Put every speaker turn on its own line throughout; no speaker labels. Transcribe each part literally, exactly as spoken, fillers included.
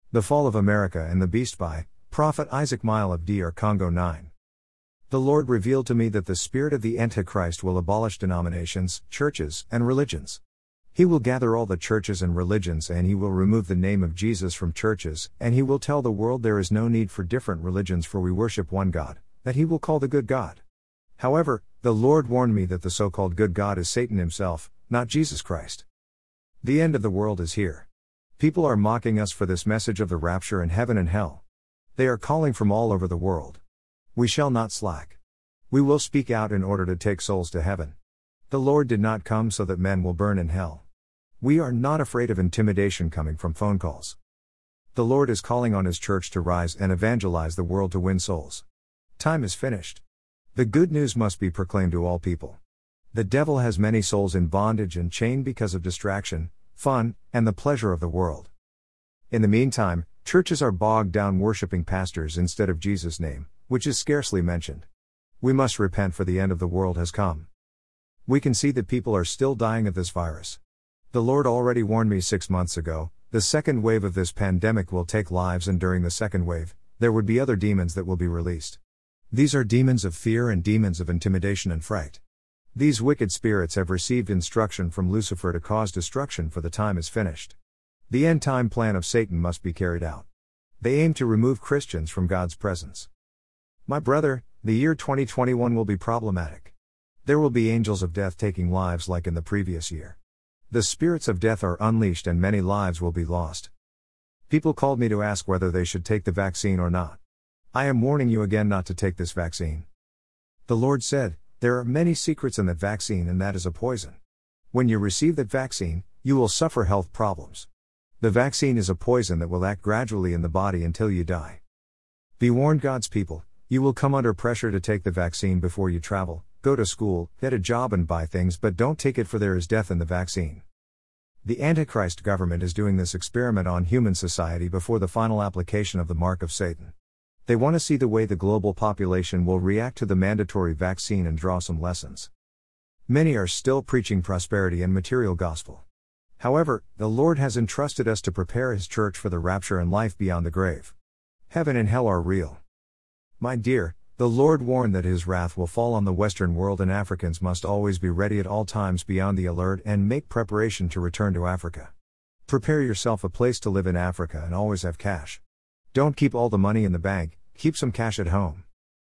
The Fall of America and the Beast by Prophet Isaac Mile of D R Congo nine. The Lord revealed to me that the spirit of the Antichrist will abolish denominations, churches, and religions. He will gather all the churches and religions and he will remove the name of Jesus from churches, and he will tell the world there is no need for different religions for we worship one God, that he will call the good God. However, the Lord warned me that the so-called good God is Satan himself, not Jesus Christ. The end of the world is here. People are mocking us for this message of the rapture and heaven and hell. They are calling from all over the world. We shall not slack. We will speak out in order to take souls to heaven. The Lord did not come so that men will burn in hell. We are not afraid of intimidation coming from phone calls. The Lord is calling on his church to rise and evangelize the world to win souls. Time is finished. The good news must be proclaimed to all people. The devil has many souls in bondage and chained because of distraction, fun, and the pleasure of the world. In the meantime, churches are bogged down worshiping pastors instead of Jesus' name, which is scarcely mentioned. We must repent for the end of the world has come. We can see that people are still dying of this virus. The Lord already warned me six months ago, the second wave of this pandemic will take lives, and during the second wave, there would be other demons that will be released. These are demons of fear and demons of intimidation and fright. These wicked spirits have received instruction from Lucifer to cause destruction, for the time is finished. The end-time plan of Satan must be carried out. They aim to remove Christians from God's presence. My brother, the year twenty twenty-one will be problematic. There will be angels of death taking lives like in the previous year. The spirits of death are unleashed and many lives will be lost. People called me to ask whether they should take the vaccine or not. I am warning you again not to take this vaccine. The Lord said, there are many secrets in that vaccine and that is a poison. When you receive that vaccine, you will suffer health problems. The vaccine is a poison that will act gradually in the body until you die. Be warned, God's people, you will come under pressure to take the vaccine before you travel, go to school, get a job and buy things, but don't take it, for there is death in the vaccine. The Antichrist government is doing this experiment on human society before the final application of the mark of Satan. They want to see the way the global population will react to the mandatory vaccine and draw some lessons. Many are still preaching prosperity and material gospel. However, the Lord has entrusted us to prepare his church for the rapture and life beyond the grave. Heaven and hell are real. My dear, the Lord warned that his wrath will fall on the Western world, and Africans must always be ready at all times, beyond the alert, and make preparation to return to Africa. Prepare yourself a place to live in Africa and always have cash. Don't keep all the money in the bank, keep some cash at home.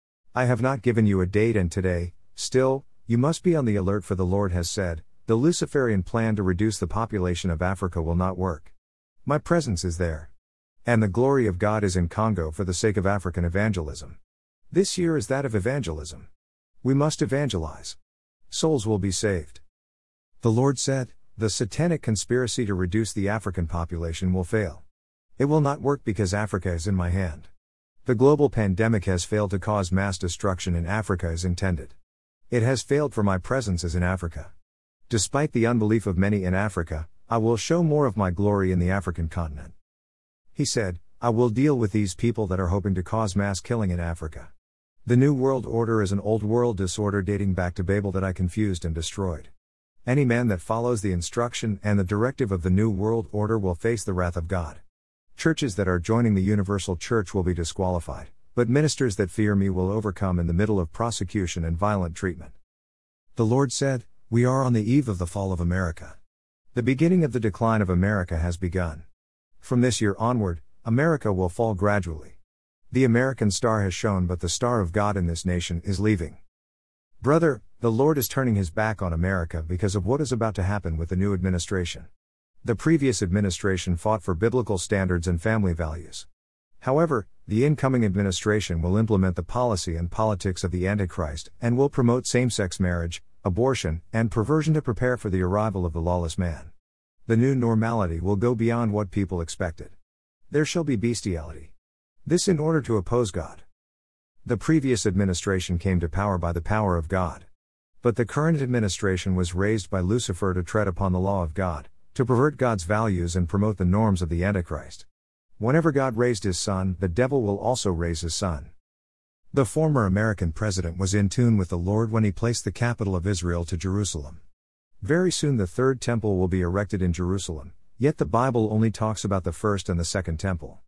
I have not given you a date, and today, still, you must be on the alert, for the Lord has said, the Luciferian plan to reduce the population of Africa will not work. My presence is there. And the glory of God is in Congo for the sake of African evangelism. This year is that of evangelism. We must evangelize. Souls will be saved. The Lord said, the satanic conspiracy to reduce the African population will fail. It will not work because Africa is in my hand. The global pandemic has failed to cause mass destruction in Africa as intended. It has failed, for my presence is in Africa. Despite the unbelief of many in Africa, I will show more of my glory in the African continent. He said, I will deal with these people that are hoping to cause mass killing in Africa. The New World Order is an old world disorder dating back to Babel that I confused and destroyed. Any man that follows the instruction and the directive of the New World Order will face the wrath of God. Churches that are joining the Universal Church will be disqualified, but ministers that fear me will overcome in the middle of prosecution and violent treatment. The Lord said, we are on the eve of the fall of America. The beginning of the decline of America has begun. From this year onward, America will fall gradually. The American star has shone, but the star of God in this nation is leaving. Brother, the Lord is turning his back on America because of what is about to happen with the new administration. The previous administration fought for biblical standards and family values. However, the incoming administration will implement the policy and politics of the Antichrist and will promote same-sex marriage, abortion, and perversion to prepare for the arrival of the lawless man. The new normality will go beyond what people expected. There shall be bestiality. This in order to oppose God. The previous administration came to power by the power of God. But the current administration was raised by Lucifer to tread upon the law of God, to pervert God's values and promote the norms of the Antichrist. Whenever God raised his son, the devil will also raise his son. The former American president was in tune with the Lord when he placed the capital of Israel to Jerusalem. Very soon the third temple will be erected in Jerusalem, yet the Bible only talks about the first and the second temple.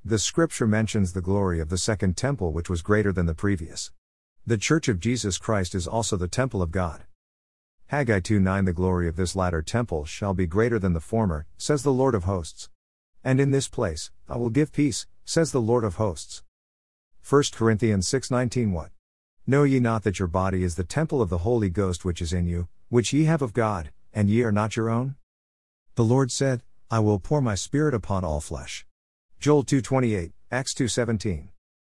The scripture mentions the glory of the second temple, which was greater than the previous. The church of Jesus Christ is also the temple of God. Haggai two nine The glory of this latter temple shall be greater than the former, says the Lord of hosts. And in this place, I will give peace, says the Lord of hosts. First Corinthians six nineteen What? Know ye not that your body is the temple of the Holy Ghost which is in you, which ye have of God, and ye are not your own? The Lord said, I will pour my Spirit upon all flesh. Joel two twenty-eight, Acts two seventeen.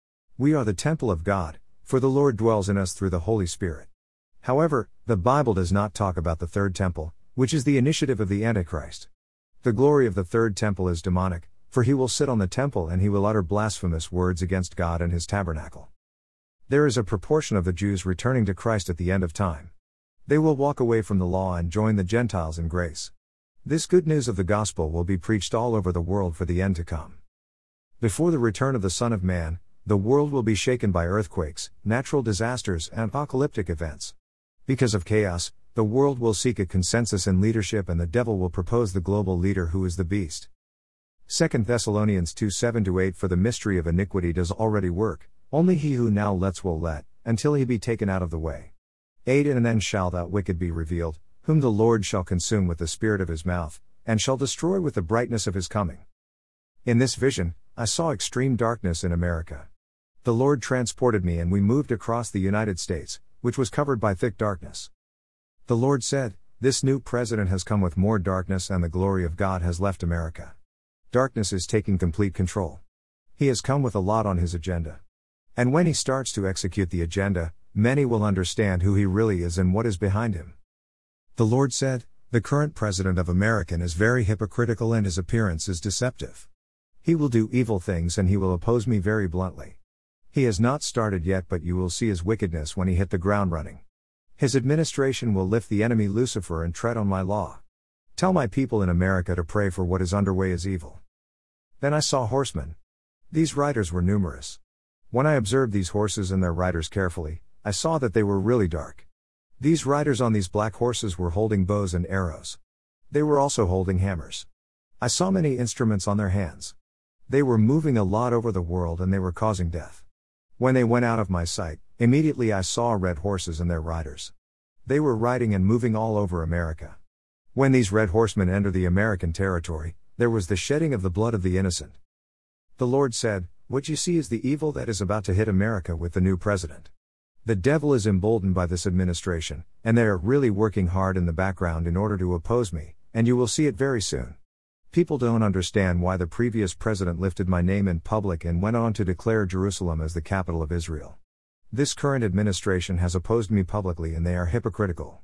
We are the temple of God, for the Lord dwells in us through the Holy Spirit. However, the Bible does not talk about the third temple, which is the initiative of the Antichrist. The glory of the third temple is demonic, for he will sit on the temple and he will utter blasphemous words against God and his tabernacle. There is a proportion of the Jews returning to Christ at the end of time. They will walk away from the law and join the Gentiles in grace. This good news of the gospel will be preached all over the world for the end to come. Before the return of the Son of Man, the world will be shaken by earthquakes, natural disasters, and apocalyptic events. Because of chaos, the world will seek a consensus in leadership and the devil will propose the global leader who is the beast. Second Thessalonians two seven to eight For the mystery of iniquity does already work, only he who now lets will let, until he be taken out of the way. eight And then shall that wicked be revealed, whom the Lord shall consume with the spirit of his mouth, and shall destroy with the brightness of his coming. In this vision, I saw extreme darkness in America. The Lord transported me and we moved across the United States, which was covered by thick darkness. The Lord said, this new president has come with more darkness and the glory of God has left America. Darkness is taking complete control. He has come with a lot on his agenda. And when he starts to execute the agenda, many will understand who he really is and what is behind him. The Lord said, the current president of America is very hypocritical and his appearance is deceptive. He will do evil things and he will oppose me very bluntly. He has not started yet, but you will see his wickedness when he hit the ground running. His administration will lift the enemy Lucifer and tread on my law. Tell my people in America to pray for what is underway is evil. Then I saw horsemen. These riders were numerous. When I observed these horses and their riders carefully, I saw that they were really dark. These riders on these black horses were holding bows and arrows. They were also holding hammers. I saw many instruments on their hands. They were moving a lot over the world and they were causing death. When they went out of my sight, immediately I saw red horses and their riders. They were riding and moving all over America. When these red horsemen enter the American territory, there was the shedding of the blood of the innocent. The Lord said, what you see is the evil that is about to hit America with the new president. The devil is emboldened by this administration, and they are really working hard in the background in order to oppose me, and you will see it very soon. People don't understand why the previous president lifted my name in public and went on to declare Jerusalem as the capital of Israel. This current administration has opposed me publicly and they are hypocritical.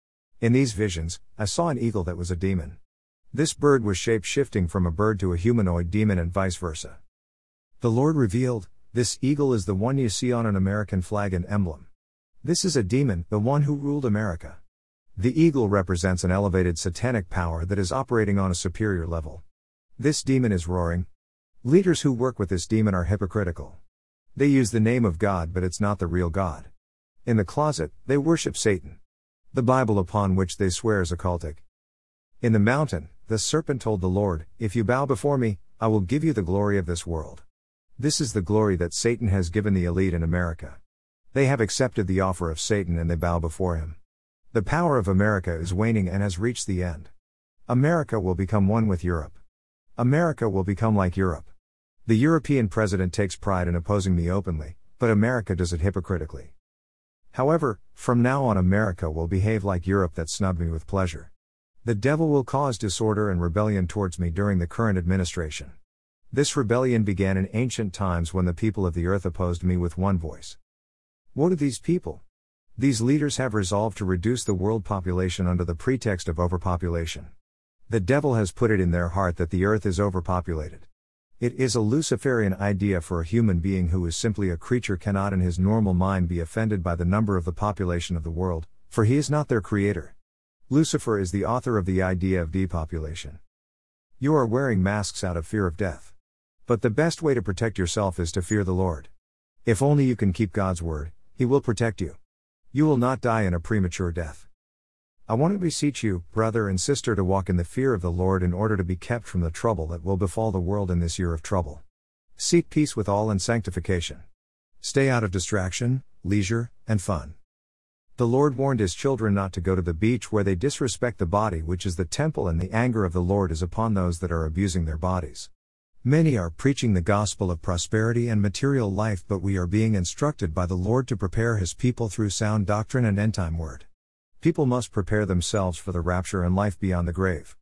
In these visions, I saw an eagle that was a demon. This bird was shape-shifting from a bird to a humanoid demon and vice versa. The Lord revealed, this eagle is the one you see on an American flag and emblem. This is a demon, the one who ruled America. The eagle represents an elevated satanic power that is operating on a superior level. This demon is roaring. Leaders who work with this demon are hypocritical. They use the name of God, but it's not the real God. In the closet, they worship Satan. The Bible upon which they swear is occultic. In the mountain, the serpent told the Lord, if you bow before me, I will give you the glory of this world. This is the glory that Satan has given the elite in America. They have accepted the offer of Satan and they bow before him. The power of America is waning and has reached the end. America will become one with Europe. America will become like Europe. The European president takes pride in opposing me openly, but America does it hypocritically. However, from now on America will behave like Europe that snubbed me with pleasure. The devil will cause disorder and rebellion towards me during the current administration. This rebellion began in ancient times when the people of the earth opposed me with one voice. What are these people? These leaders have resolved to reduce the world population under the pretext of overpopulation. The devil has put it in their heart that the earth is overpopulated. It is a Luciferian idea for a human being who is simply a creature cannot in his normal mind be offended by the number of the population of the world, for he is not their creator. Lucifer is the author of the idea of depopulation. You are wearing masks out of fear of death. But the best way to protect yourself is to fear the Lord. If only you can keep God's word, He will protect you. You will not die in a premature death. I want to beseech you, brother and sister, to walk in the fear of the Lord in order to be kept from the trouble that will befall the world in this year of trouble. Seek peace with all and sanctification. Stay out of distraction, leisure, and fun. The Lord warned his children not to go to the beach where they disrespect the body, which is the temple, and the anger of the Lord is upon those that are abusing their bodies. Many are preaching the gospel of prosperity and material life, but we are being instructed by the Lord to prepare his people through sound doctrine and end-time word. People must prepare themselves for the rapture and life beyond the grave.